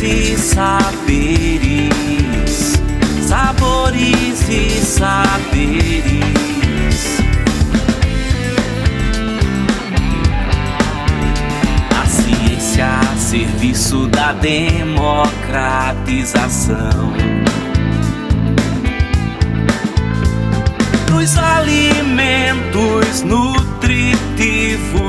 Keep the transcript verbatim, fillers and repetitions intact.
e saberes, sabores e saberes. A ciência a serviço da democratização dos alimentos nutritivos